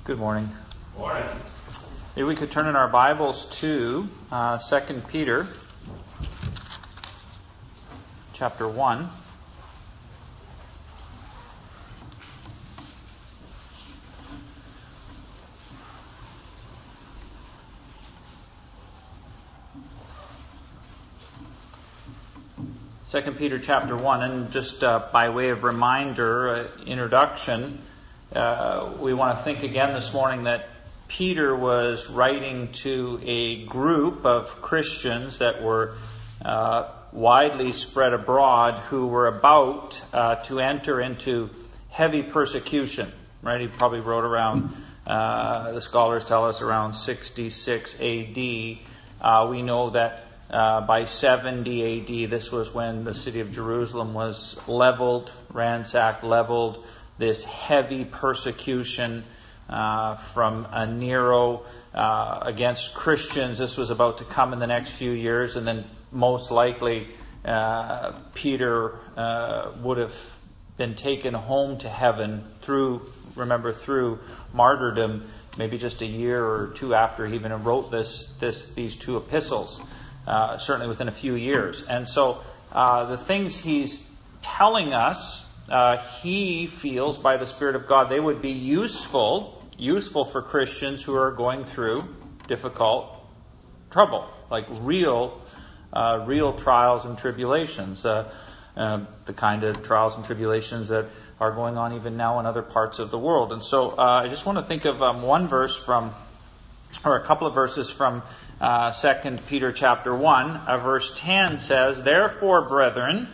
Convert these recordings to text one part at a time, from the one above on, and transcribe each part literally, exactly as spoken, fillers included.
Good morning. Morning. Maybe we could turn in our Bibles to uh, Second Peter, chapter one. Second Peter, chapter one, and just uh, by way of reminder, uh, introduction, uh, we want to think again this morning that Peter was writing to a group of Christians that were uh, widely spread abroad who were about uh, to enter into heavy persecution. Right? He probably wrote around, uh, the scholars tell us, around sixty-six A D. Uh, we know that uh, by seventy A D, this was when the city of Jerusalem was leveled, ransacked, leveled. This heavy persecution Uh, from uh, Nero uh, against Christians. This was about to come in the next few years, and then most likely uh, Peter uh, would have been taken home to heaven through, remember, through martyrdom, maybe just a year or two after he even wrote this, this these two epistles, uh, certainly within a few years. And so uh, the things he's telling us, uh, he feels by the Spirit of God, they would be useful useful for Christians who are going through difficult trouble, like real, uh, real trials and tribulations, uh, uh, the kind of trials and tribulations that are going on even now in other parts of the world. And so uh, I just want to think of um, one verse from, or a couple of verses from uh, Second Peter chapter one. Uh, verse ten says, "Therefore, brethren,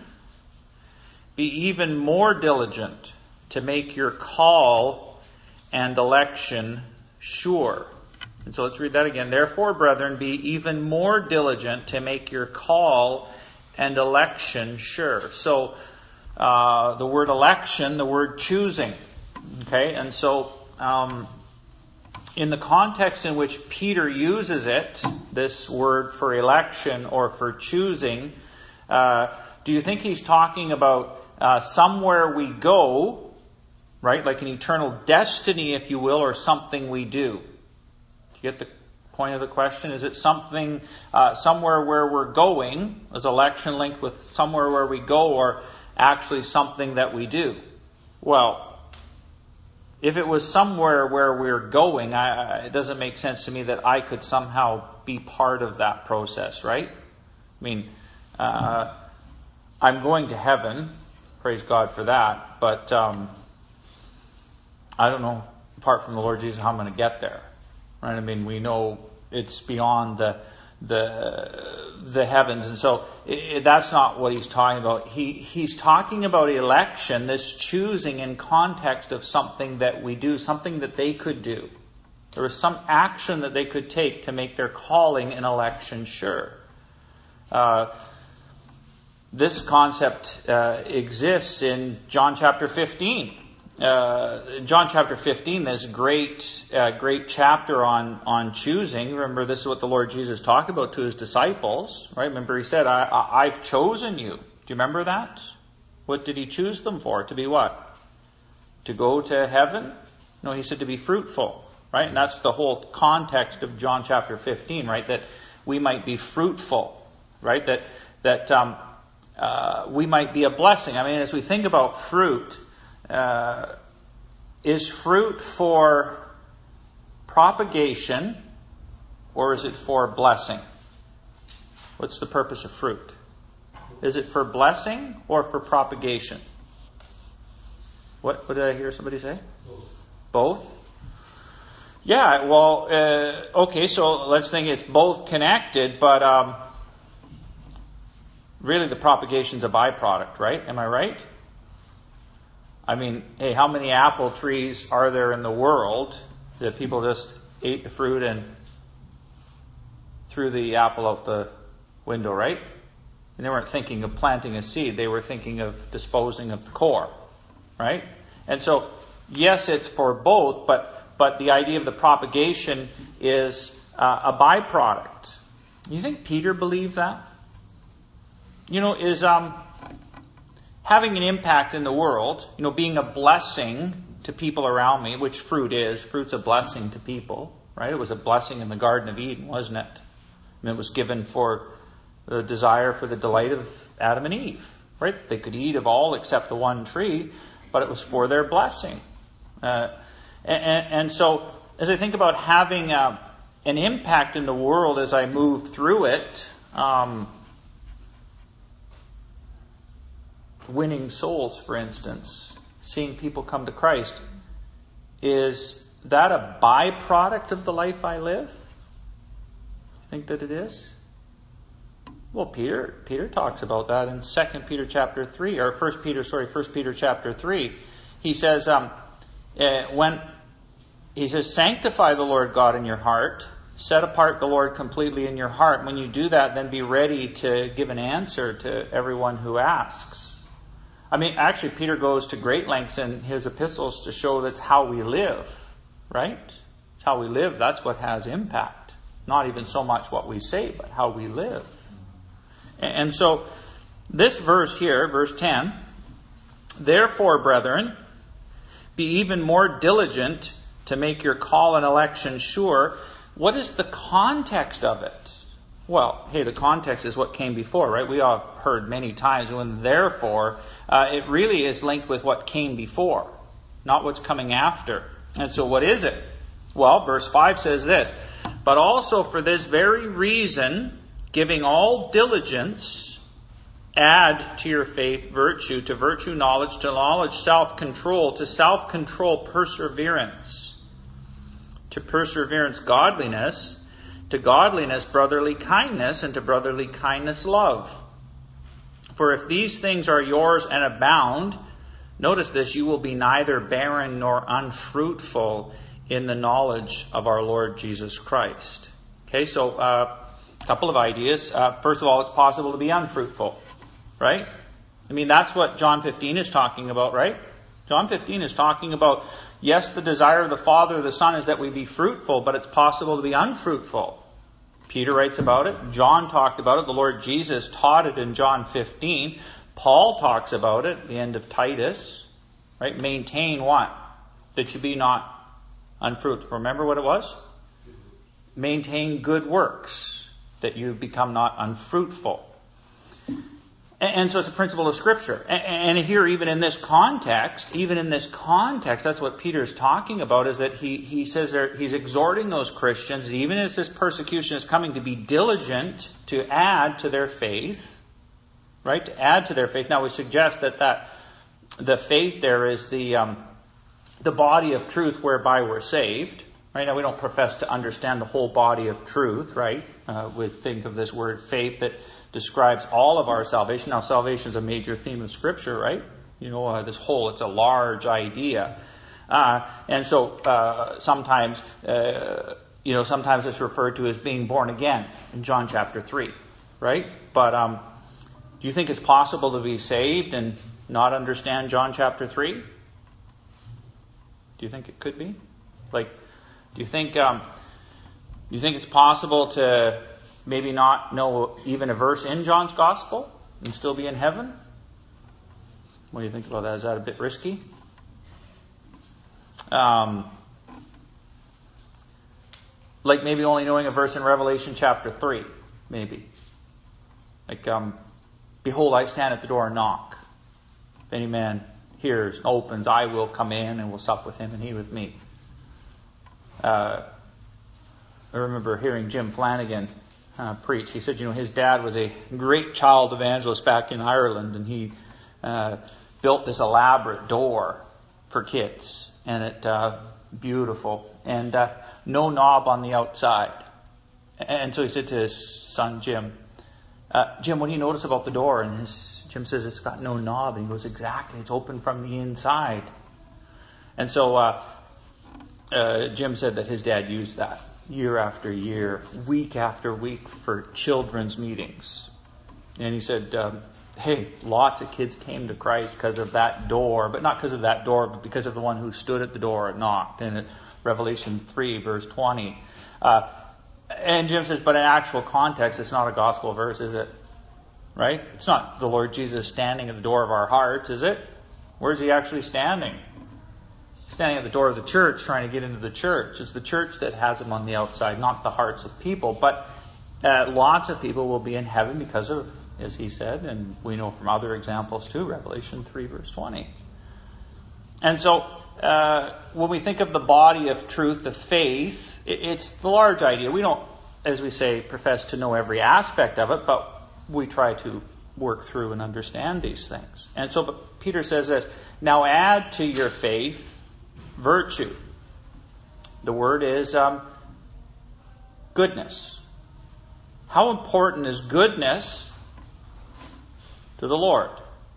be even more diligent to make your call and election sure." And so let's read that again. "Therefore, brethren, be even more diligent to make your call and election sure." So uh, the word election, the word choosing. Okay, and so um, in the context in which Peter uses it, this word for election or for choosing, uh, do you think he's talking about uh, somewhere we go, right? Like an eternal destiny, if you will, or something we do? Do you get the point of the question? Is it something, uh, somewhere where we're going? Is election linked with somewhere where we go, or actually something that we do? Well, if it was somewhere where we're going, I, I, it doesn't make sense to me that I could somehow be part of that process, right? I mean, uh, I'm going to heaven. Praise God for that. But, um, I don't know, apart from the Lord Jesus, how I'm going to get there. Right? I mean, we know it's beyond the the the heavens, and so it, that's not what he's talking about. He he's talking about election, this choosing in context of something that we do, something that they could do. There was some action that they could take to make their calling and election sure. Uh, this concept uh, exists in John chapter fifteen. Uh, John chapter fifteen, this great, uh, great chapter on, on choosing. Remember, this is what the Lord Jesus talked about to his disciples, right? Remember, he said, I, I, I've chosen you. Do you remember that? What did he choose them for? To be what? To go to heaven? No, he said to be fruitful, right? And that's the whole context of John chapter fifteen, right? That we might be fruitful, right? That, that, um, uh, we might be a blessing. I mean, as we think about fruit, Uh, is fruit for propagation, or is it for blessing? What's the purpose of fruit? Is it for blessing or for propagation? What, what did I hear somebody say? Both. Both? Yeah, well, uh, okay, so let's think it's both connected, but um, really the propagation's a byproduct, right? Am I right? I mean, hey, how many apple trees are there in the world that people just ate the fruit and threw the apple out the window, right? And they weren't thinking of planting a seed. They were thinking of disposing of the core, right? And so, yes, it's for both, but, but the idea of the propagation is uh, a byproduct. You think Peter believed that? You know, is... um. having an impact in the world, you know, being a blessing to people around me, which fruit is. Fruit's a blessing to people, right? It was a blessing in the Garden of Eden, wasn't it? And it was given for the desire for the delight of Adam and Eve, right? They could eat of all except the one tree, but it was for their blessing. Uh, and, and so, as I think about having uh, an impact in the world as I move through it, um, winning souls, for instance, seeing people come to Christ, is that a byproduct of the life I live? You think that it is? Well, Peter Peter talks about that in Second Peter chapter three, or First Peter, sorry, First Peter chapter three. He says, um, uh, when he says, sanctify the Lord God in your heart, set apart the Lord completely in your heart. When you do that, then be ready to give an answer to everyone who asks. I mean, actually, Peter goes to great lengths in his epistles to show that's how we live, right? It's how we live. That's what has impact. Not even so much what we say, but how we live. And so, this verse here, verse ten, therefore, brethren, be even more diligent to make your call and election sure. What is the context of it? Well, hey, the context is what came before, right? We all have heard many times when therefore, uh, it really is linked with what came before, not what's coming after. And so what is it? Well, verse five says this, but also for this very reason, giving all diligence, add to your faith virtue, to virtue knowledge, to knowledge self-control, to self-control perseverance, to perseverance godliness, to godliness brotherly kindness, and to brotherly kindness love. For if these things are yours and abound, notice this, you will be neither barren nor unfruitful in the knowledge of our Lord Jesus Christ. Okay, so uh, a couple of ideas. Uh, first of all, it's possible to be unfruitful, right? I mean, that's what John fifteen is talking about, right? John fifteen is talking about, yes, the desire of the Father or the Son is that we be fruitful, but it's possible to be unfruitful. Peter writes about it. John talked about it. The Lord Jesus taught it in John fifteen. Paul talks about it at the end of Titus. Right? Maintain what? That you be not unfruitful. Remember what it was? Maintain good works, that you become not unfruitful. And so it's a principle of Scripture. And here, even in this context, even in this context, that's what Peter's talking about, is that he, he says there, he's exhorting those Christians, even as this persecution is coming, to be diligent to add to their faith, right? To add to their faith. Now, we suggest that, that the faith there is the, um, the body of truth whereby we're saved. Right now, we don't profess to understand the whole body of truth, right? Uh, we think of this word faith that describes all of our salvation. Now, salvation is a major theme of Scripture, right? You know, uh, this whole, it's a large idea. Uh, and so, uh, sometimes, uh, you know, sometimes it's referred to as being born again in John chapter three, right? But, um, do you think it's possible to be saved and not understand John chapter three? Do you think it could be? Like, do you think, um, do you think it's possible to maybe not know even a verse in John's Gospel and still be in heaven? What do you think about that? Is that a bit risky? Um, like maybe only knowing a verse in Revelation chapter three, maybe. Like, um, behold, I stand at the door and knock. If any man hears, opens, I will come in and will sup with him and he with me. Uh, I remember hearing Jim Flanagan uh, preach. He said, you know, his dad was a great child evangelist back in Ireland, and he uh, built this elaborate door for kids, and it uh, beautiful, and uh, no knob on the outside. And so he said to his son Jim, uh, Jim, what do you notice about the door? And his, Jim says, it's got no knob. And he goes, exactly, it's open from the inside. And so uh, uh, Jim said that his dad used that year after year, week after week for children's meetings. And he said, um, hey, lots of kids came to Christ because of that door, but not because of that door, but because of the one who stood at the door and knocked. And in Revelation three, verse twenty. Uh, and Jim says, but in actual context, it's not a gospel verse, is it? Right? It's not the Lord Jesus standing at the door of our hearts, is it? Where is he actually standing? standing at the door of the church trying to get into the church. It's the church that has him on the outside, not the hearts of people. But uh, lots of people will be in heaven because of, as he said, and we know from other examples too, Revelation three verse twenty. And so uh, when we think of the body of truth, the faith, it, it's the large idea. We don't, as we say, profess to know every aspect of it, but we try to work through and understand these things. And so but Peter says this, now add to your faith virtue. The word is um, goodness. How important is goodness to the Lord?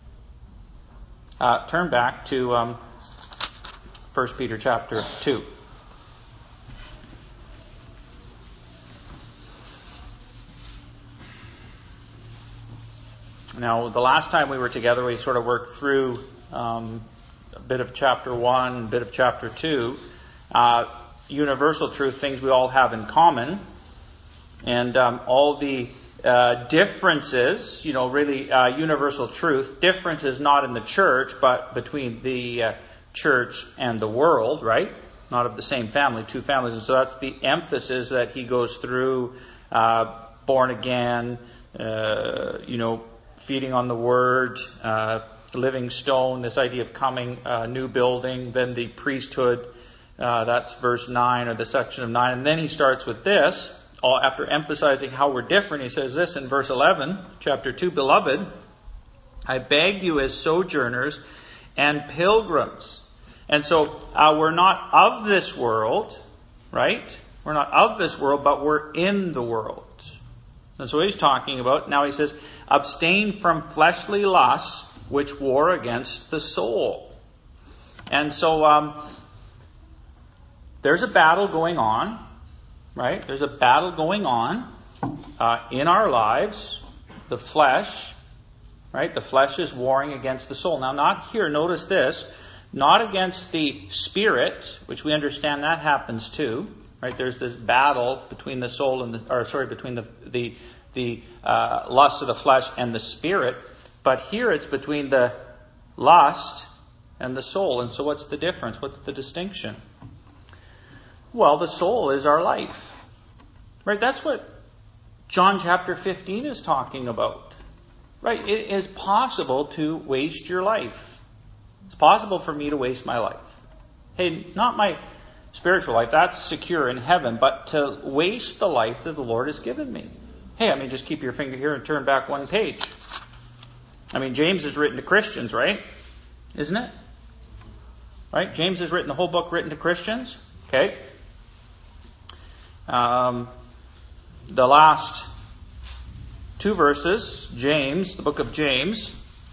Uh, turn back to um, First Peter chapter two. Now, the last time we were together, we sort of worked through um, a bit of chapter one, a bit of chapter two. Uh, universal truth, things we all have in common. And um, all the uh, differences, you know, really uh, universal truth, differences not in the church, but between the uh, church and the world, right? Not of the same family, two families. And so that's the emphasis that he goes through, uh, born again, uh, you know, feeding on the word, uh, living stone, this idea of coming, uh, new building, then the priesthood, uh, that's verse nine or the section of nine. And then he starts with this, all after emphasizing how we're different. He says this in verse eleven, chapter two, beloved, I beg you as sojourners and pilgrims. And so uh, we're not of this world, right? We're not of this world, but we're in the world. That's what he's talking about. Now he says, abstain from fleshly lusts which war against the soul. And so um, there's a battle going on, right? There's a battle going on uh, in our lives. The flesh, right? The flesh is warring against the soul. Now, not here, notice this, not against the spirit, which we understand that happens too, right? There's this battle between the soul and the, or sorry, between the the the uh, lust of the flesh and the spirit. But here it's between the lust and the soul. And so what's the difference? What's the distinction? Well, the soul is our life. Right? That's what John chapter fifteen is talking about. Right? It is possible to waste your life. It's possible for me to waste my life. Hey, not my spiritual life. That's secure in heaven. But to waste the life that the Lord has given me. Hey, I mean, just keep your finger here and turn back one page. I mean, James is written to Christians, right? Isn't it? Right? James has written the whole book written to Christians. Okay. Um, the last two verses, James, the book of James,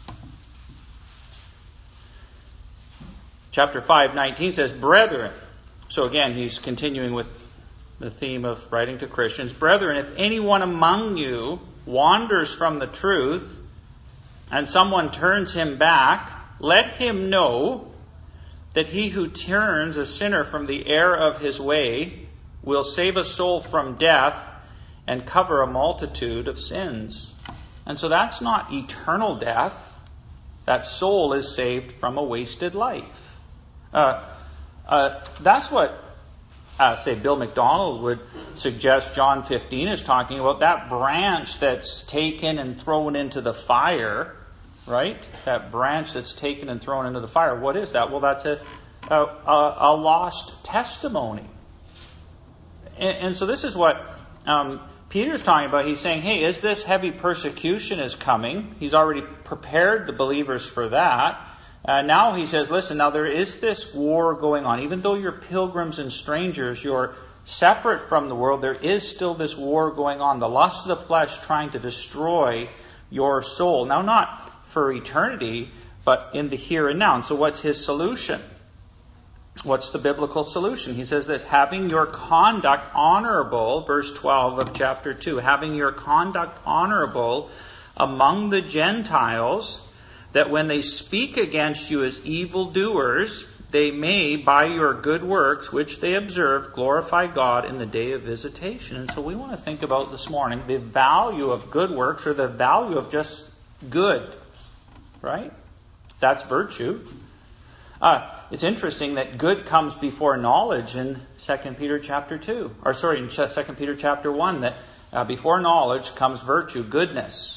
chapter five, nineteen says, brethren. So again, he's continuing with the theme of writing to Christians. Brethren, if anyone among you wanders from the truth, and someone turns him back, let him know that he who turns a sinner from the error of his way will save a soul from death and cover a multitude of sins. And so that's not eternal death. That soul is saved from a wasted life. Uh, uh, that's what, uh, say, Bill McDonald would suggest John fifteen is talking about. That branch that's taken and thrown into the fire, right? That branch that's taken and thrown into the fire. What is that? Well, that's a a, a, a lost testimony. And, and so this is what um, Peter's talking about. He's saying, hey, as this heavy persecution is coming, he's already prepared the believers for that. Uh, now he says, listen, now there is this war going on. Even though you're pilgrims and strangers, you're separate from the world, there is still this war going on. The lust of the flesh trying to destroy your soul. Now, not for eternity, but in the here and now. And so what's his solution? What's the biblical solution? He says this, having your conduct honorable, verse twelve of chapter two, having your conduct honorable among the Gentiles, that when they speak against you as evildoers, they may, by your good works, which they observe, glorify God in the day of visitation. And so we want to think about this morning the value of good works, or the value of just good, right? That's virtue. Uh, it's interesting that good comes before knowledge in Second Peter chapter two. Or sorry, in Second Peter chapter one, that uh, before knowledge comes virtue, goodness.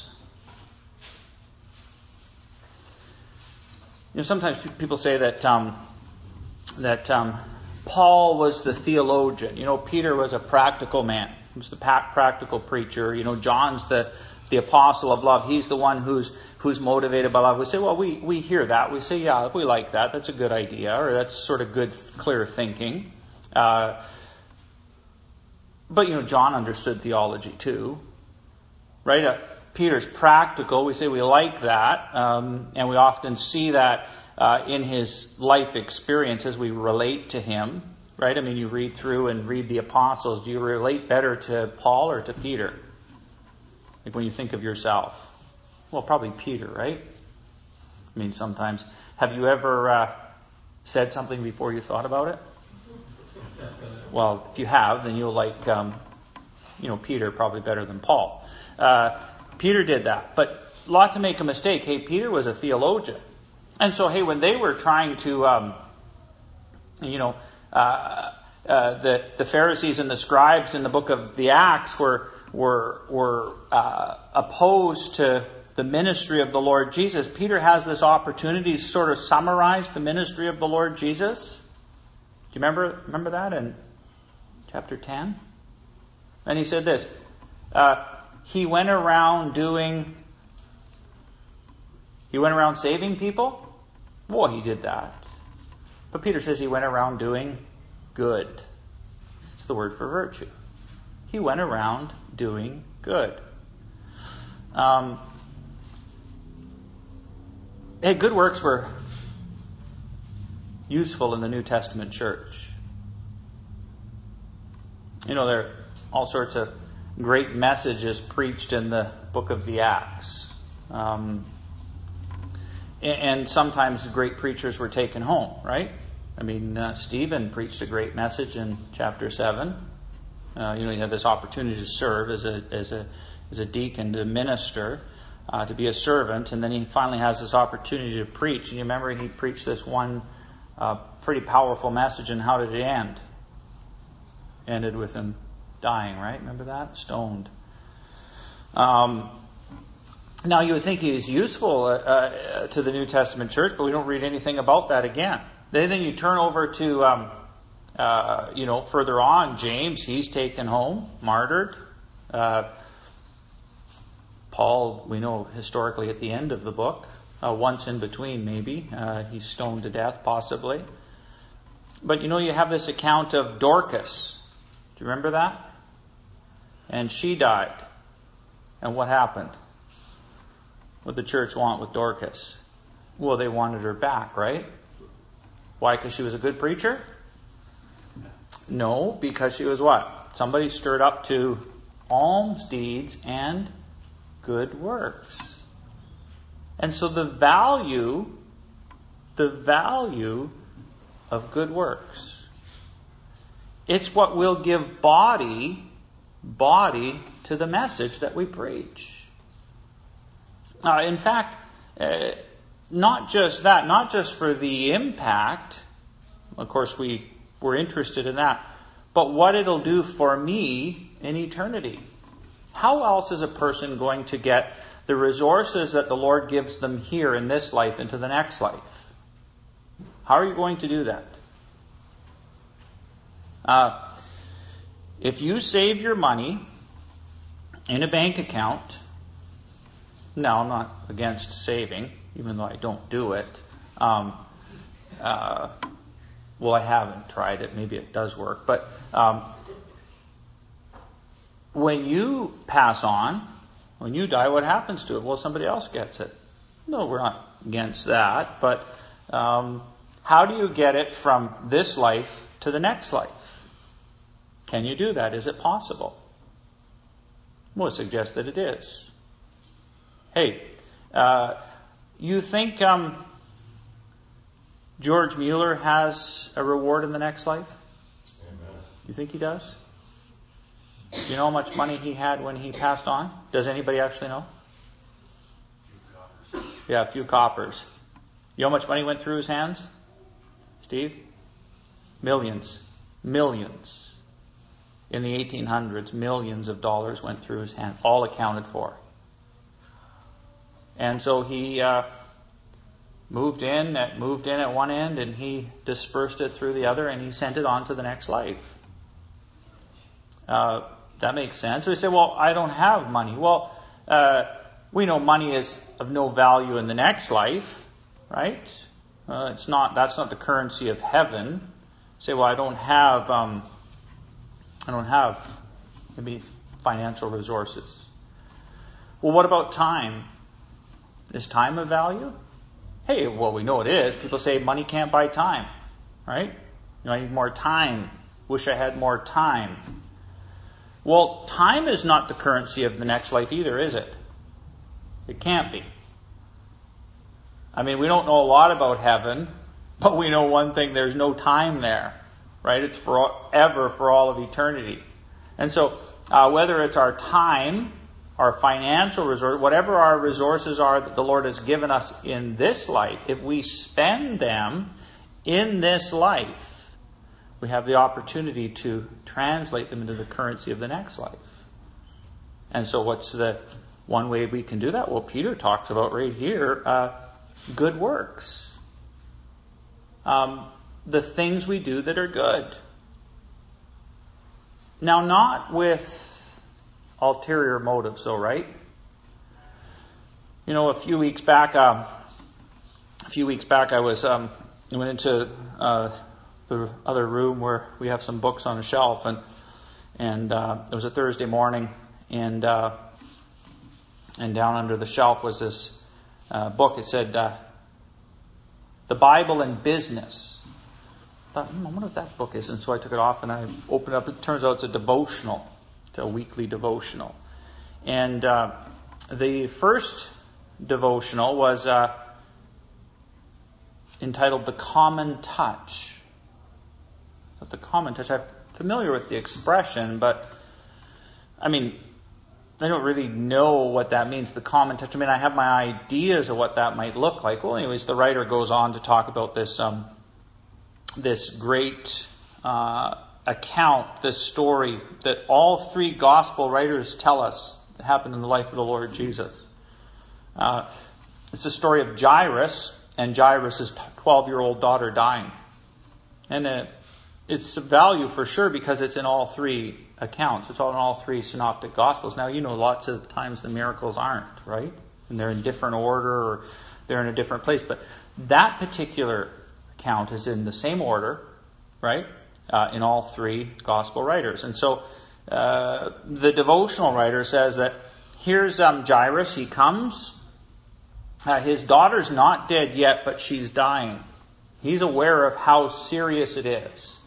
You know, sometimes people say that um, that um, Paul was the theologian. You know, Peter was a practical man. He was the practical preacher. You know, John's the the apostle of love. He's the one who's who's motivated by love. We say, well, we we hear that. We say, yeah, we like that. That's a good idea, or that's sort of good, clear thinking. Uh, but you know, John understood theology too, right? Uh, Peter's practical. We say we like that, um, and we often see that uh, in his life experience as we relate to him, right? I mean, you read through and read the apostles. Do you relate better to Paul or to Peter? Like when you think of yourself, well, probably Peter, right? I mean, sometimes. Have you ever uh, said something before you thought about it? Well, if you have, then you'll like, um, you know, Peter probably better than Paul. Uh, Peter did that, but not to make a mistake. Hey, Peter was a theologian, and so hey, when they were trying to, um, you know, uh, uh, the the Pharisees and the scribes in the book of the Acts were were were uh, opposed to the ministry of the Lord Jesus. Peter has this opportunity to sort of summarize the ministry of the Lord Jesus. Do you remember remember that in chapter ten? And he said this. Uh, He went around doing, he went around saving people? Well, he did that. But Peter says he went around doing good. It's the word for virtue. He went around doing good. Um, hey, good works were useful in the New Testament church. You know, there are all sorts of great messages preached in the book of the Acts. Um, and sometimes great preachers were taken home, right? I mean, uh, Stephen preached a great message in chapter seven. Uh, you know, he had this opportunity to serve as a as a as a deacon, to minister, uh, to be a servant, and then he finally has this opportunity to preach. And you remember he preached this one uh, pretty powerful message, and how did it end? Ended with him dying, right? Remember that? Stoned. Um, now, you would think he is useful uh, uh, to the New Testament church, but we don't read anything about that again. Then, then you turn over to, um, uh, you know, further on, James, he's taken home, martyred. Uh, Paul, we know historically at the end of the book, uh, once in between maybe, uh, he's stoned to death possibly. But, you know, you have this account of Dorcas. Do you remember that? And she died. And what happened? What did the church want with Dorcas? Well, they wanted her back, right? Why? Because she was a good preacher? No, because she was what? Somebody stirred up to alms deeds and good works. And so the value, the value of good works, it's what will give body body to the message that we preach. Uh, in fact, uh, not just that, not just for the impact, of course we, we're interested in that, but what it'll do for me in eternity. How else is a person going to get the resources that the Lord gives them here in this life into the next life? How are you going to do that? Uh, If you save your money in a bank account, now I'm not against saving, even though I don't do it. Um, uh, well, I haven't tried it. Maybe it does work. But um, when you pass on, when you die, what happens to it? Well, somebody else gets it. No, we're not against that. But um, how do you get it from this life to the next life? Can you do that? Is it possible? Well, I suggest that it is. Hey, uh, you think um, George Mueller has a reward in the next life? Amen. You think he does? Do you know how much money he had when he passed on? Does anybody actually know? A few coppers. Yeah, a few coppers. You know how much money went through his hands? Steve? Millions. Millions. In the eighteen hundreds, millions of dollars went through his hand, all accounted for. And so he uh, moved in at moved in at one end, and he dispersed it through the other, and he sent it on to the next life. Uh, that makes sense. So we say, well, I don't have money. Well, uh, we know money is of no value in the next life, right? Uh, it's not. That's not the currency of heaven. You say, well, I don't have. Um, I don't have maybe financial resources. Well, what about time? Is time of value? Hey, well, we know it is. People say money can't buy time, right? You know, I need more time. Wish I had more time. Well, time is not the currency of the next life either, is it? It can't be. I mean, we don't know a lot about heaven, but we know one thing: there's no time there, right? It's forever, for all of eternity. And so, uh, whether it's our time, our financial resource, whatever our resources are that the Lord has given us in this life, if we spend them in this life, we have the opportunity to translate them into the currency of the next life. And so what's the one way we can do that? Well, Peter talks about right here, uh, good works. Um, the things we do that are good. Now, not with ulterior motives, though, right? You know, a few weeks back, um, a few weeks back, I was um, I went into uh, the other room where we have some books on a shelf, and and uh, it was a Thursday morning, and uh, and down under the shelf was this uh, book. It said, uh, "The Bible in Business." I thought, hmm, I wonder what that book is, and so I took it off and I opened it up. It turns out it's a devotional. It's a weekly devotional. And uh, the first devotional was uh, entitled The Common Touch. So the Common Touch. I'm familiar with the expression, but I mean, I don't really know what that means, the common touch. I mean, I have my ideas of what that might look like. Well, anyways, the writer goes on to talk about this um, this great uh, account, this story that all three gospel writers tell us happened in the life of the Lord Jesus. Uh, it's the story of Jairus and Jairus' twelve-year-old daughter dying. And uh, it's of value for sure because it's in all three accounts. It's all in all three synoptic gospels. Now, you know, lots of times the miracles aren't, right? And they're in different order or they're in a different place. But that particular account is in the same order, right? Uh, in all three gospel writers. And so uh, the devotional writer says that here's um, Jairus. He comes. Uh, his daughter's not dead yet, but she's dying. He's aware of how serious it is.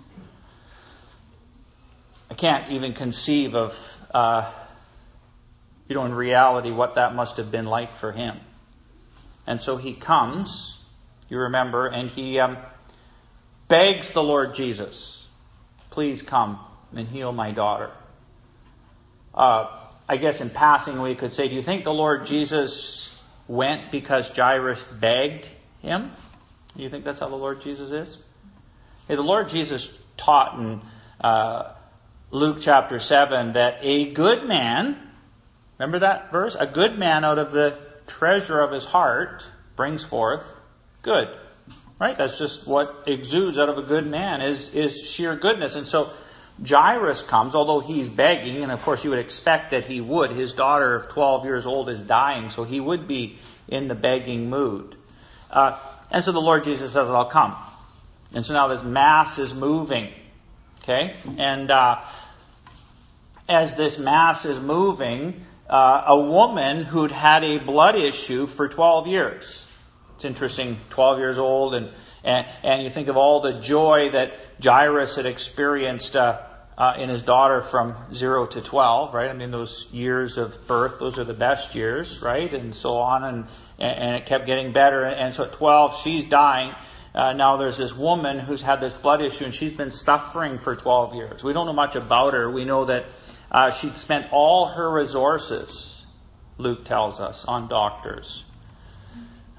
I can't even conceive of, uh, you know, in reality, what that must have been like for him. And so he comes, you remember, and he um, begs the Lord Jesus, please come and heal my daughter. Uh, I guess in passing we could say, do you think the Lord Jesus went because Jairus begged him? Do you think that's how the Lord Jesus is? Hey, the Lord Jesus taught in uh, Luke chapter seven that a good man, remember that verse? A good man out of the treasure of his heart brings forth good. Right? That's just what exudes out of a good man is, is sheer goodness. And so Jairus comes, although he's begging, and of course you would expect that he would. His daughter of twelve years old is dying, so he would be in the begging mood. Uh, and so the Lord Jesus says, I'll come. And so now this mass is moving. Okay? And uh, as this mass is moving, uh, a woman who'd had a blood issue for twelve years. It's interesting, twelve years old, and, and, and you think of all the joy that Jairus had experienced uh, uh, in his daughter from zero to twelve, right? I mean, those years of birth, those are the best years, right? And so on, and, and it kept getting better. And so at twelve, she's dying. Uh, now there's this woman who's had this blood issue, and she's been suffering for twelve years. We don't know much about her. We know that uh, she'd spent all her resources, Luke tells us, on doctors.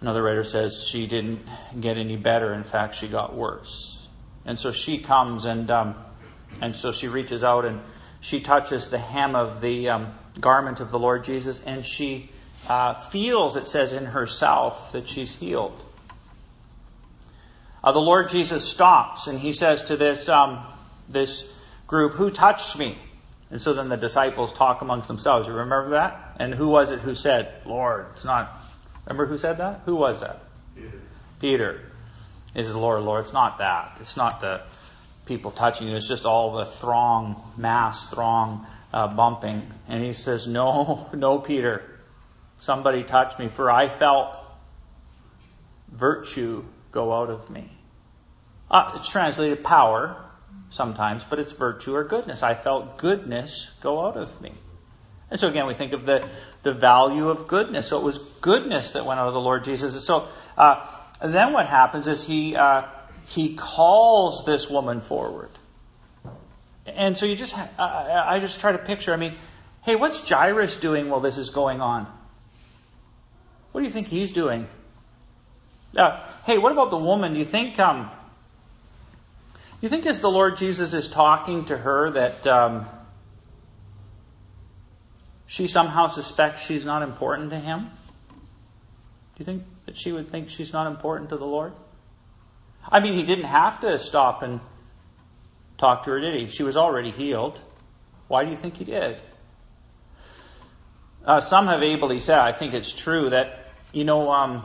Another writer says she didn't get any better. In fact, she got worse. And so she comes and um, and so she reaches out and she touches the hem of the um, garment of the Lord Jesus, and she uh, feels, it says, in herself that she's healed. Uh, the Lord Jesus stops and he says to this um, this group, "Who touched me?" And so then the disciples talk amongst themselves. You remember that? And who was it who said, "Lord, it's not..." Remember who said that? Who was that? Peter. Peter. Is the Lord, Lord. It's not that. It's not the people touching you. It's just all the throng, mass throng uh, bumping. And he says, no, no, Peter. Somebody touched me, for I felt virtue go out of me. Uh, it's translated power sometimes, but it's virtue or goodness. I felt goodness go out of me. And so again, we think of the, the value of goodness. So it was goodness that went out of the Lord Jesus. So uh, then what happens is he uh, he calls this woman forward. And so you just, uh, I just try to picture, I mean, hey, what's Jairus doing while this is going on? What do you think he's doing? Uh, hey, what about the woman? Do you think, um, do you think as the Lord Jesus is talking to her that um, she somehow suspects she's not important to him? Do you think that she would think she's not important to the Lord? I mean, he didn't have to stop and talk to her, did he? She was already healed. Why do you think he did? Uh, some have ably said, I think it's true, that, you know, um,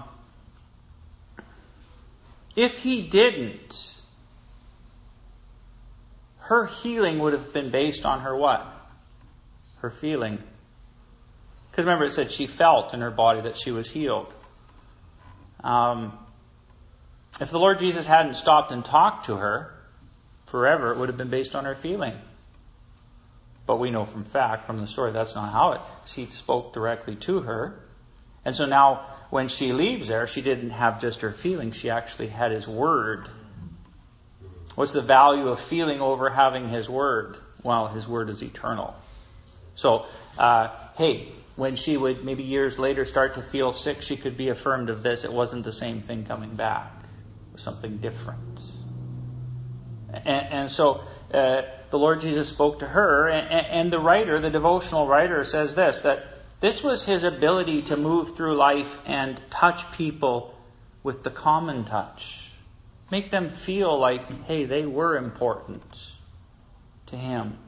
if he didn't, her healing would have been based on her what? Her feeling. Because remember, it said she felt in her body that she was healed. Um, if the Lord Jesus hadn't stopped and talked to her forever, it would have been based on her feeling. But we know from fact, from the story, that's not how it is. He spoke directly to her. And so now, when she leaves there, she didn't have just her feeling. She actually had his word. What's the value of feeling over having his word? Well, his word is eternal. So, uh, hey, when she would maybe years later start to feel sick, she could be affirmed of this. It wasn't the same thing coming back. It was something different. And, and so uh, the Lord Jesus spoke to her, and, and the writer, the devotional writer, says this, that this was his ability to move through life and touch people with the common touch. Make them feel like, hey, they were important to him.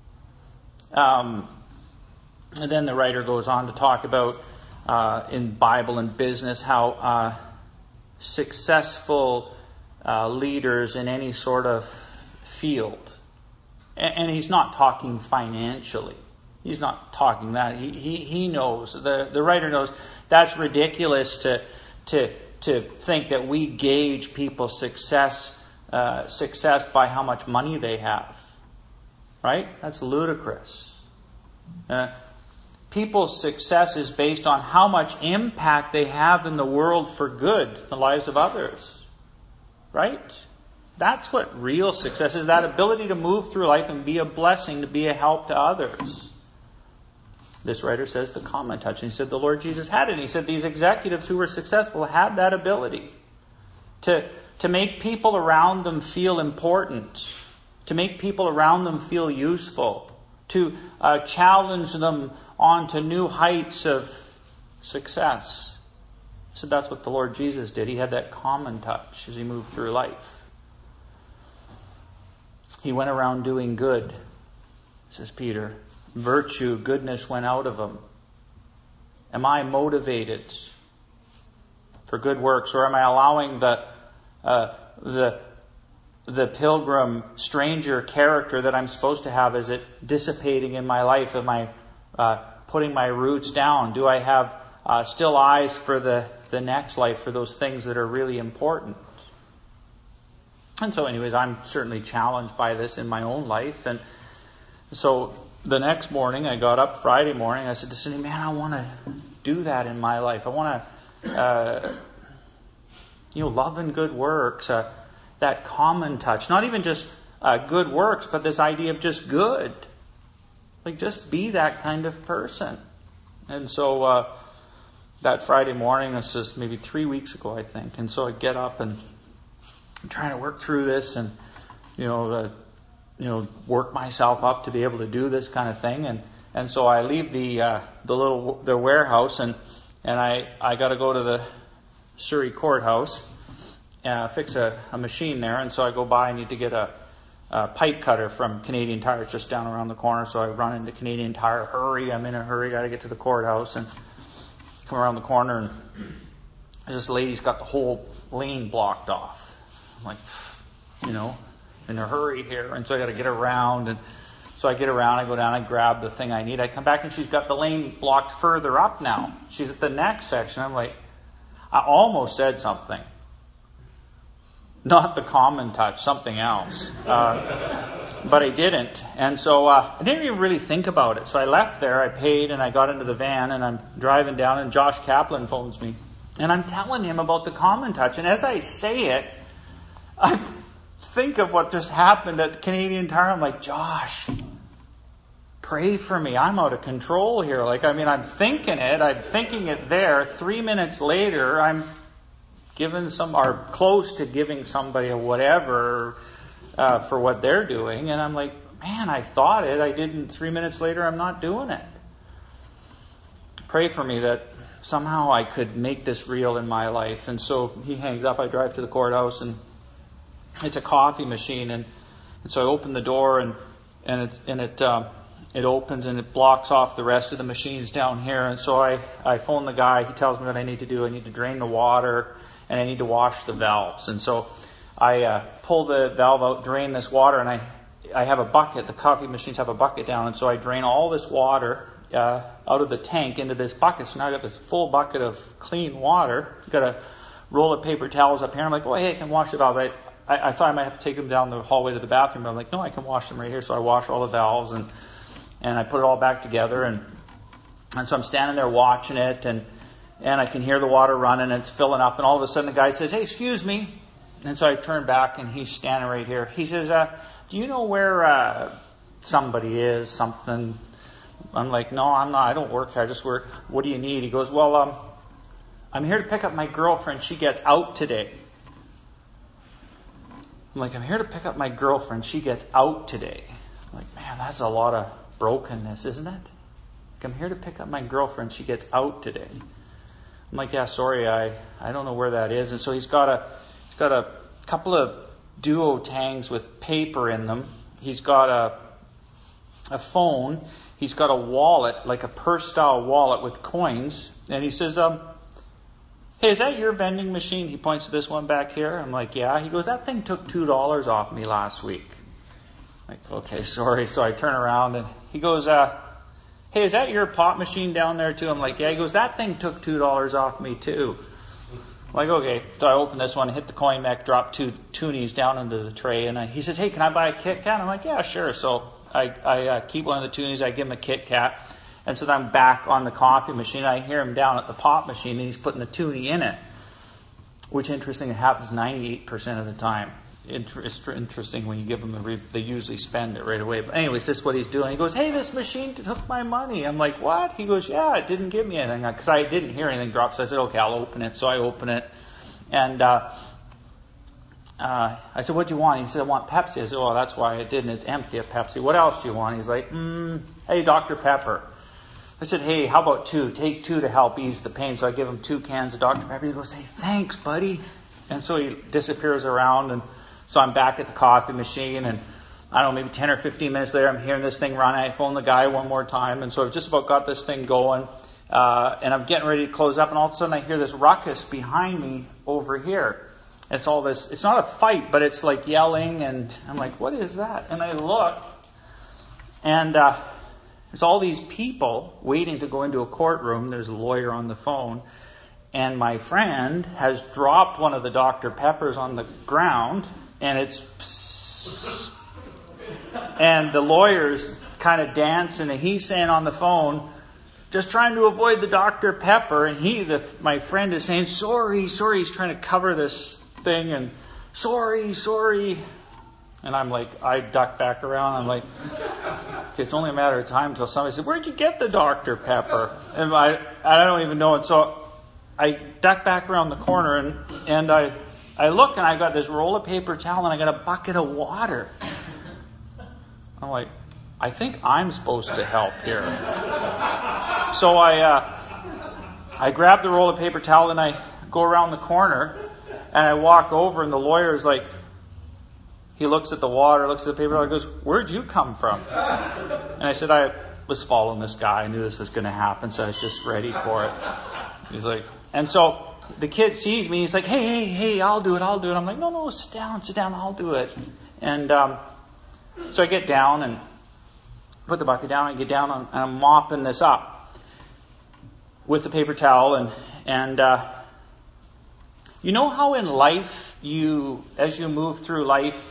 Um, and then the writer goes on to talk about, uh, in Bible and business, how uh, successful uh, leaders in any sort of field, and, and he's not talking financially. He's not talking that. He he, he knows, the, the writer knows, that's ridiculous to to to think that we gauge people's success uh, success by how much money they have. Right? That's ludicrous. Uh, people's success is based on how much impact they have in the world for good, the lives of others. Right? That's what real success is, that ability to move through life and be a blessing, to be a help to others. This writer says the common touch. And he said the Lord Jesus had it. And he said these executives who were successful had that ability to, to make people around them feel important, to make people around them feel useful, to uh, challenge them onto new heights of success. So that's what the Lord Jesus did. He had that common touch as he moved through life. He went around doing good, says Peter. Virtue, goodness went out of him. Am I motivated for good works, or am I allowing the uh, the the pilgrim, stranger character that I'm supposed to have? Is it dissipating in my life? Am I uh, putting my roots down? Do I have uh, still eyes for the the next life, for those things that are really important? And so, anyways, I'm certainly challenged by this in my own life, and so. The next morning, I got up Friday morning, I said to Cindy, man, I want to do that in my life. I want to, uh, you know, love and good works, uh, that common touch. Not even just uh, good works, but this idea of just good. Like, just be that kind of person. And so, uh, that Friday morning, this is maybe three weeks ago, I think. And so I get up and I'm trying to work through this and, you know, uh, you know, work myself up to be able to do this kind of thing. And, and so I leave the, uh, the little, the warehouse and, and I, I got to go to the Surrey courthouse, uh, fix a, a machine there. And so I go by, I need to get a, a pipe cutter from Canadian Tire. It's just down around the corner. So I run into Canadian Tire, hurry, I'm in a hurry, got to get to the courthouse and come around the corner and this lady's got the whole lane blocked off. I'm like, you know, in a hurry here. And so I got to get around. And so I get around, I go down, I grab the thing I need. I come back and she's got the lane blocked further up now. She's at the next section. I'm like, I almost said something. Not the common touch, something else. Uh, but I didn't. And so uh, I didn't even really think about it. So I left there, I paid, and I got into the van, and I'm driving down, and Josh Kaplan phones me. And I'm telling him about the common touch. And as I say it, I think of what just happened at Canadian Tire. I'm like, Josh, pray for me. I'm out of control here. Like, I mean, I'm thinking it. I'm thinking it there. Three minutes later, I'm giving some, or close to giving somebody a whatever uh, for what they're doing. And I'm like, man, I thought it. I didn't. Three minutes later, I'm not doing it. Pray for me that somehow I could make this real in my life. And so he hangs up. I drive to the courthouse, and it's a coffee machine, and, and so I open the door, and and it and it uh, it opens and it blocks off the rest of the machines down here. And so I I phone the guy. He tells me what I need to do. I need to drain the water, and I need to wash the valves. And so I uh, pull the valve out, drain this water, and I I have a bucket. The coffee machines have a bucket down, and so I drain all this water uh, out of the tank into this bucket. So now I got this full bucket of clean water. Got a roll of paper towels up here. I'm like, oh hey, I can wash the valve. I, I, I thought I might have to take them down the hallway to the bathroom, but I'm like, no, I can wash them right here. So I wash all the valves, and and I put it all back together, and and so I'm standing there watching it, and and I can hear the water running, and it's filling up, and all of a sudden the guy says, hey, excuse me. And so I turn back, and he's standing right here. He says, uh, do you know where uh, somebody is, something? I'm like, no, I'm not. I don't work here. I just work. What do you need? He goes, well, um, I'm here to pick up my girlfriend. She gets out today. I'm like, I'm here to pick up my girlfriend. She gets out today. I'm like, man, that's a lot of brokenness, isn't it? Like, I'm here to pick up my girlfriend. She gets out today. I'm like, yeah, sorry, I, I don't know where that is. And so he's got a he's got a couple of duo tangs with paper in them. He's got a a phone. He's got a wallet, like a purse-style wallet with coins. And he says, um, hey, is that your vending machine? He points to this one back here. I'm like, yeah. He goes, that thing took two dollars off me last week. I'm like, okay, sorry. So I turn around, and he goes, uh, hey, is that your pop machine down there too? I'm like, yeah. He goes, that thing took two dollars off me too. I'm like, okay. So I open this one, hit the coin mech, drop two toonies down into the tray, and I, he says, hey, can I buy a Kit Kat? I'm like, yeah, sure. So I, I uh, keep one of the toonies, I give him a Kit Kat. And so then I'm back on the coffee machine. I hear him down at the pop machine, and he's putting the toonie in it. Which, interesting, it happens ninety-eight percent of the time. It's interesting when you give them the re- they usually spend it right away. But anyways, this is what he's doing. He goes, hey, this machine took my money. I'm like, what? He goes, yeah, it didn't give me anything. Because I didn't hear anything drop. So I said, okay, I'll open it. So I open it. And uh, uh, I said, what do you want? He said, I want Pepsi. I said, well, that's why I didn't. It's empty at Pepsi. What else do you want? He's like, mm, hey, Doctor Pepper. I said, hey, how about two? Take two to help ease the pain. So I give him two cans of Doctor Pepper. He goes, hey, thanks, buddy. And so he disappears around. And so I'm back at the coffee machine. And I don't know, maybe ten or fifteen minutes later, I'm hearing this thing run. I phone the guy one more time. And so I've just about got this thing going. Uh, and I'm getting ready to close up. And all of a sudden, I hear this ruckus behind me over here. It's all this, it's not a fight, but it's like yelling. And I'm like, what is that? And I look. And uh, there's all these people waiting to go into a courtroom. There's a lawyer on the phone. And my friend has dropped one of the Doctor Peppers on the ground. And it's... Psst. And the lawyer's kind of dancing. And he's saying on the phone, just trying to avoid the Doctor Pepper. And he, the, my friend, is saying, sorry, sorry. He's trying to cover this thing. And sorry, sorry. And I'm like, I duck back around. I'm like, it's only a matter of time until somebody says, where'd you get the Doctor Pepper? And I, I don't even know. And so I duck back around the corner and, and I, I look and I got this roll of paper towel and I got a bucket of water. I'm like, I think I'm supposed to help here. So I, uh, I grab the roll of paper towel and I go around the corner and I walk over and the lawyer's like, he looks at the water, looks at the paper, and goes, "Where'd you come from?" And I said, I was following this guy. I knew this was going to happen, so I was just ready for it. He's like, and so the kid sees me. He's like, hey, hey, hey, I'll do it, I'll do it. I'm like, no, no, sit down, sit down, I'll do it. And um, so I get down and put the bucket down. I get down and I'm mopping this up with the paper towel. And, and uh, you know how in life, you, as you move through life,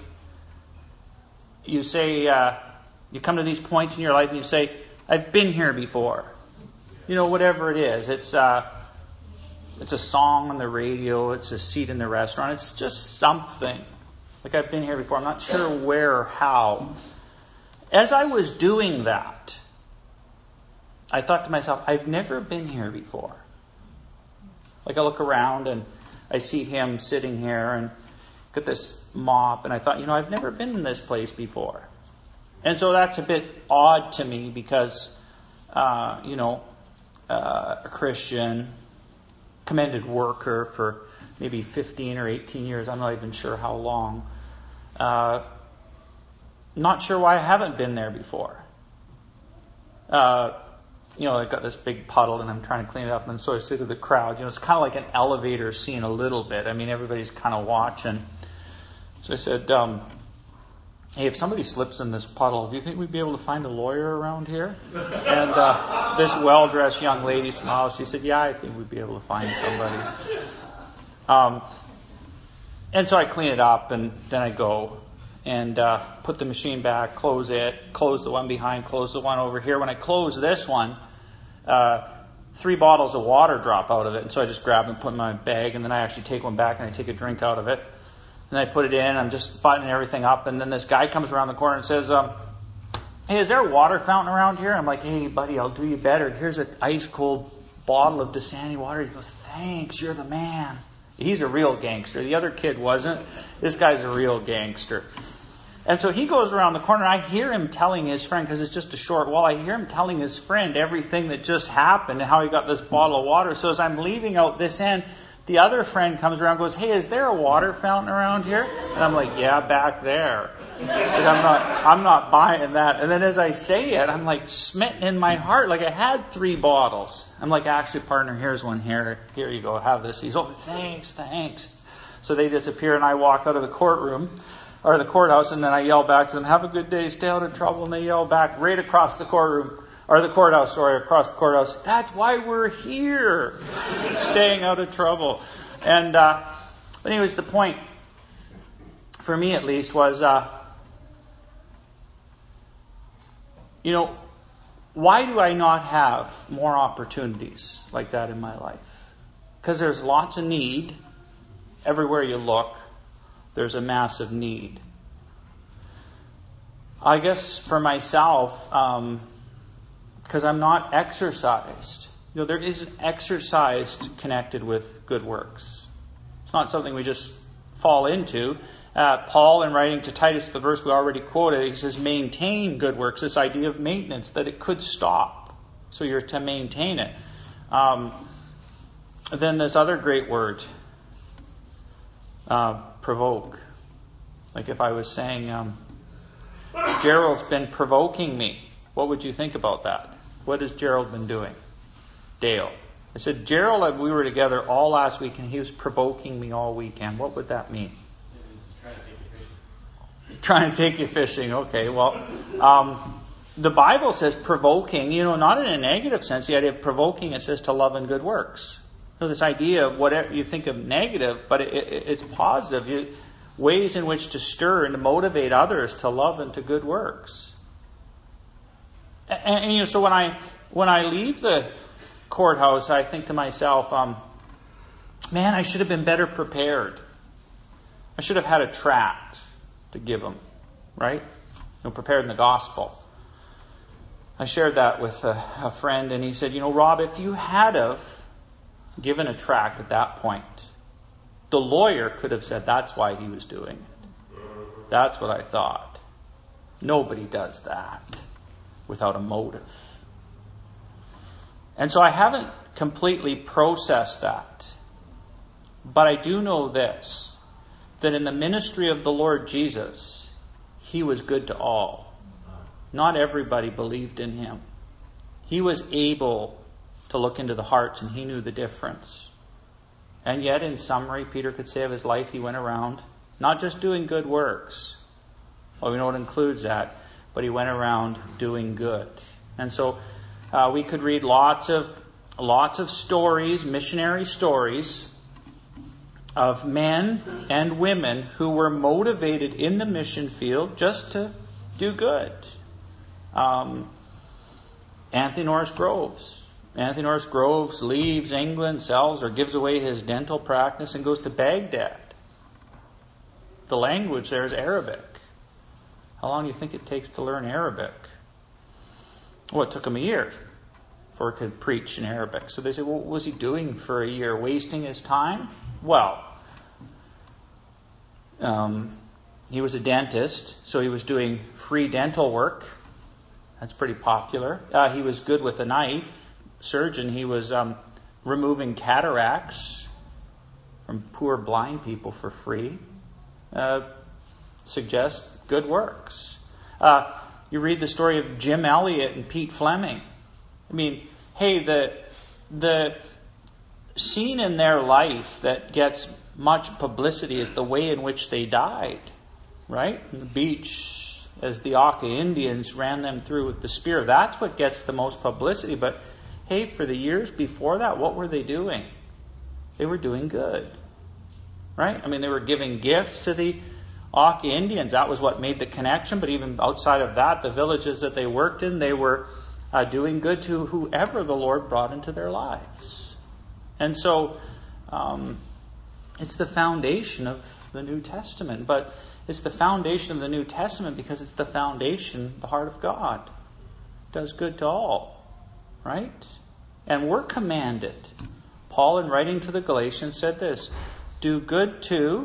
you say, uh, you come to these points in your life and you say, I've been here before. You know, whatever it is. It's uh, it's a song on the radio. It's a seat in the restaurant. It's just something. Like I've been here before. I'm not sure where or how. As I was doing that, I thought to myself, I've never been here before. Like I look around and I see him sitting here and got this mop, and I thought, you know, I've never been in this place before. And so that's a bit odd to me because, uh, you know, uh, a Christian, commended worker for maybe fifteen or eighteen years, I'm not even sure how long. Uh, not sure why I haven't been there before. Uh, you know, I got this big puddle and I'm trying to clean it up, and so I say to the crowd, you know, it's kind of like an elevator scene a little bit. I mean, everybody's kind of watching. So I said, um, hey, if somebody slips in this puddle, do you think we'd be able to find a lawyer around here? And uh, this well-dressed young lady smiled. She said, yeah, I think we'd be able to find somebody. Um, and so I clean it up, and then I go and uh, put the machine back, close it, close the one behind, close the one over here. When I close this one, uh, three bottles of water drop out of it. And so I just grab and put in my bag, and then I actually take one back and I take a drink out of it. And I put it in, I'm just buttoning everything up, and then this guy comes around the corner and says, um, hey, is there a water fountain around here? I'm like, hey, buddy, I'll do you better. Here's an ice-cold bottle of Dasani water. He goes, thanks, you're the man. He's a real gangster. The other kid wasn't. This guy's a real gangster. And so he goes around the corner, and I hear him telling his friend, because it's just a short wall, I hear him telling his friend everything that just happened and how he got this bottle of water. So as I'm leaving out this end, the other friend comes around and goes, hey, is there a water fountain around here? And I'm like, yeah, back there. Like, I'm not I'm not buying that. And then as I say it, I'm like smitten in my heart. Like I had three bottles. I'm like, actually, partner, here's one here. Here you go, have this. He's like, thanks, thanks. So they disappear and I walk out of the courtroom or the courthouse, and then I yell back to them, have a good day, stay out of trouble. And they yell back right across the courtroom. Or the courthouse, sorry, across the courthouse. That's why we're here. Staying out of trouble. And, uh, but anyways, the point, for me at least, was, uh, you know, why do I not have more opportunities like that in my life? Because there's lots of need. Everywhere you look, there's a massive need. I guess for myself, um, because I'm not exercised. You know, there is an exercise connected with good works. It's not something we just fall into. Uh, Paul, in writing to Titus, the verse we already quoted, he says, maintain good works. This idea of maintenance, that it could stop. So you're to maintain it. Um, then this other great word, uh, provoke. Like if I was saying, um, Gerald's been provoking me. What would you think about that? What has Gerald been doing? Dale. I said, Gerald, we were together all last week and he was provoking me all weekend. What would that mean? Trying to take you fishing. Trying to take you fishing. Okay, well, um, the Bible says provoking, you know, not in a negative sense. The idea of provoking, it says to love and good works. So this idea of whatever you think of negative, but it, it, it's positive. You, ways in which to stir and to motivate others to love and to good works. And, and you know, so when I when I leave the courthouse, I think to myself, um, man, I should have been better prepared. I should have had a tract to give them, right? You know, prepared in the gospel. I shared that with a, a friend, and he said, you know, Rob, if you had have given a tract at that point. The lawyer could have said, that's why he was doing it. That's what I thought. Nobody does that without a motive. And so I haven't completely processed that. But I do know this, that in the ministry of the Lord Jesus, he was good to all. Not everybody believed in him. He was able to look into the hearts, and he knew the difference. And yet, in summary, Peter could say of his life, he went around not just doing good works. Well, we know it includes that, but he went around doing good. And so uh, we could read lots of lots of stories, missionary stories, of men and women who were motivated in the mission field just to do good. Um, Anthony Norris Groves. Anthony Norris Groves leaves England, sells or gives away his dental practice and goes to Baghdad. The language there is Arabic. How long do you think it takes to learn Arabic? Well, it took him a year before he could preach in Arabic. So they say, well, what was he doing for a year? Wasting his time? Well, um, he was a dentist, so he was doing free dental work. That's pretty popular. Uh, he was good with a knife. Surgeon, he was um, removing cataracts from poor blind people for free. Uh, suggests good works. Uh, you read the story of Jim Elliot and Pete Fleming. I mean, hey, the the scene in their life that gets much publicity is the way in which they died, right? On the beach, as the Auca Indians ran them through with the spear. That's what gets the most publicity. But hey, for the years before that, what were they doing? They were doing good, right? I mean, they were giving gifts to the Auca Indians. That was what made the connection. But even outside of that, the villages that they worked in, they were uh, doing good to whoever the Lord brought into their lives. And so um, it's the foundation of the New Testament. But it's the foundation of the New Testament because it's the foundation, the heart of God. It does good to all, right? And we're commanded. Paul, in writing to the Galatians, said this, do good to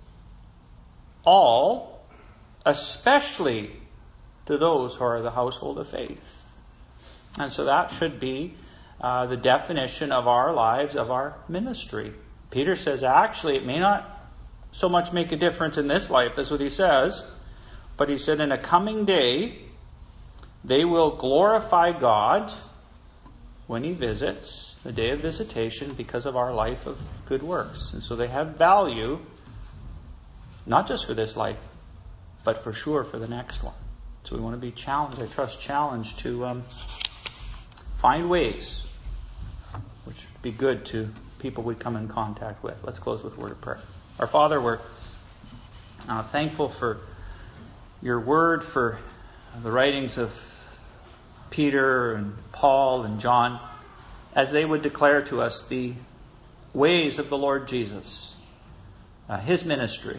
all, especially to those who are the household of faith. And so that should be uh, the definition of our lives, of our ministry. Peter says, actually, it may not so much make a difference in this life. That's what he says. But he said, in a coming day, they will glorify God when he visits, the day of visitation, because of our life of good works. And so they have value, not just for this life, but for sure for the next one. So we want to be challenged, I trust, challenged to um, find ways which would be good to people we come in contact with. Let's close with a word of prayer. Our Father, we're uh, thankful for your word, for the writings of Peter and Paul and John, as they would declare to us the ways of the Lord Jesus, uh, his ministry.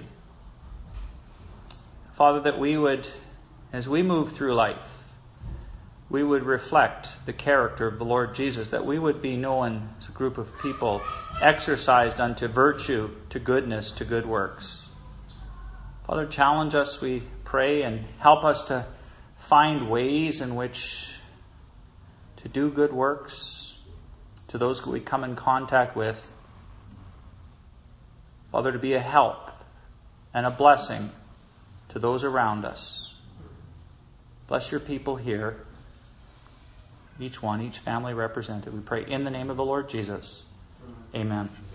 Father, that we would, as we move through life, we would reflect the character of the Lord Jesus, that we would be known as a group of people exercised unto virtue, to goodness, to good works. Father, challenge us, we pray, and help us to find ways in which to do good works to those who we come in contact with. Father, to be a help and a blessing to those around us. Bless your people here, each one, each family represented. We pray in the name of the Lord Jesus. Amen.